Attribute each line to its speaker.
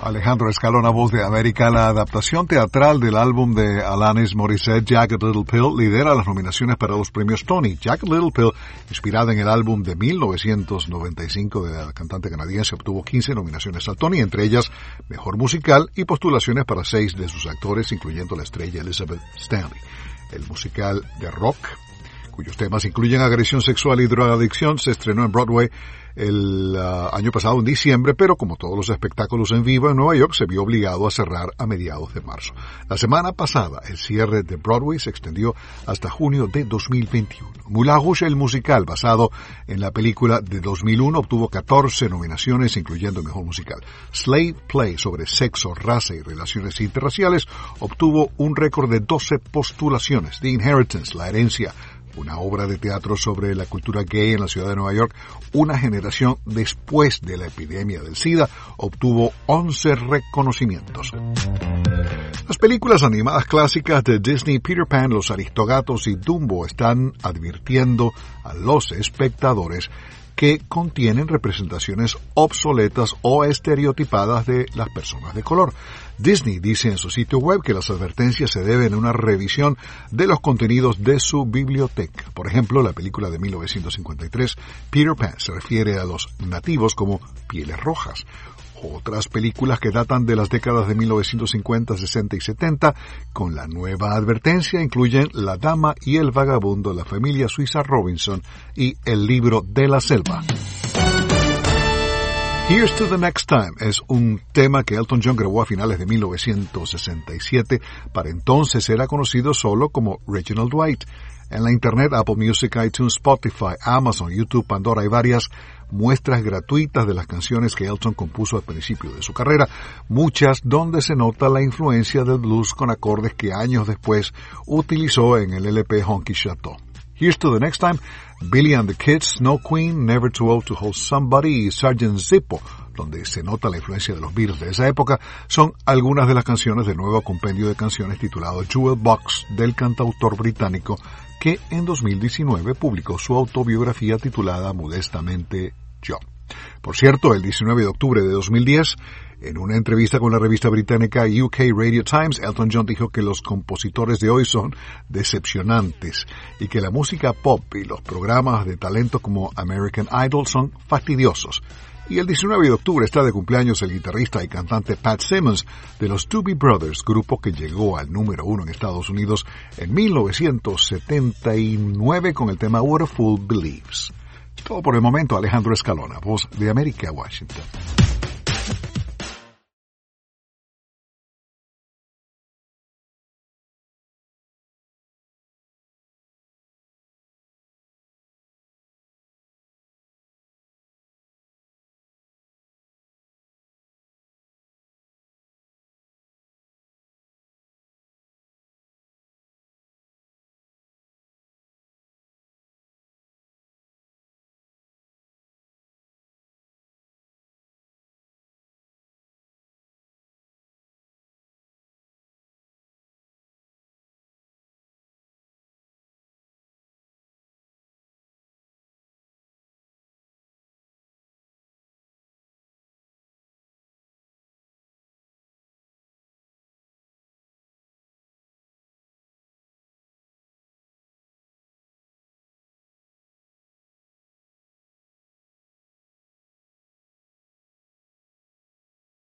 Speaker 1: Alejandro Escalona, Voz de América. La adaptación teatral del álbum de Alanis Morissette, Jagged Little Pill, lidera las nominaciones para los premios Tony. Jagged Little Pill, inspirada en el álbum de 1995 de la cantante canadiense, obtuvo 15 nominaciones al Tony, entre ellas Mejor Musical y postulaciones para 6 de sus actores, incluyendo la estrella Elizabeth Stanley. El musical de rock, cuyos temas incluyen agresión sexual y drogadicción, se estrenó en Broadway el año pasado en diciembre, pero como todos los espectáculos en vivo en Nueva York, se vio obligado a cerrar a mediados de marzo. La semana pasada, el cierre de Broadway se extendió hasta junio de 2021. Moulin Rouge, el musical, basado en la película de 2001, obtuvo 14 nominaciones, incluyendo Mejor Musical. Slave Play, sobre sexo, raza y relaciones interraciales, obtuvo un récord de 12 postulaciones. The Inheritance, La Herencia, una obra de teatro sobre la cultura gay en la ciudad de Nueva York, una generación después de la epidemia del SIDA, obtuvo 11 reconocimientos. Las películas animadas clásicas de Disney, Peter Pan, Los Aristogatos y Dumbo están advirtiendo a los espectadores que contienen representaciones obsoletas o estereotipadas de las personas de color. Disney dice en su sitio web que las advertencias se deben a una revisión de los contenidos de su biblioteca. Por ejemplo, la película de 1953, Peter Pan, se refiere a los nativos como pieles rojas. Otras películas que datan de las décadas de 1950, 60 y 70, con la nueva advertencia, incluyen La Dama y el Vagabundo, La Familia Suiza Robinson y El Libro de la Selva. Here's to the Next Time es un tema que Elton John grabó a finales de 1967. Para entonces era conocido solo como Reginald Dwight. En la internet, Apple Music, iTunes, Spotify, Amazon, YouTube, Pandora, hay varias muestras gratuitas de las canciones que Elton compuso al principio de su carrera, muchas donde se nota la influencia del blues con acordes que años después utilizó en el LP Honky Chateau. Here's to the Next Time, Billy and the Kids, Snow Queen, Never Too Old to Hold Somebody y Sgt. Zippo, donde se nota la influencia de los Beatles de esa época, son algunas de las canciones del nuevo compendio de canciones titulado Jewel Box del cantautor británico que en 2019 publicó su autobiografía titulada modestamente Yo. Por cierto, el 19 de octubre de 2010, en una entrevista con la revista británica UK Radio Times, Elton John dijo que los compositores de hoy son decepcionantes y que la música pop y los programas de talento como American Idol son fastidiosos. Y el 19 de octubre está de cumpleaños el guitarrista y cantante Pat Simmons de los Doobie Brothers, grupo que llegó al número 1 en Estados Unidos en 1979 con el tema What a Fool Believes. Todo por el momento. Alejandro Escalona, Voz de América, Washington.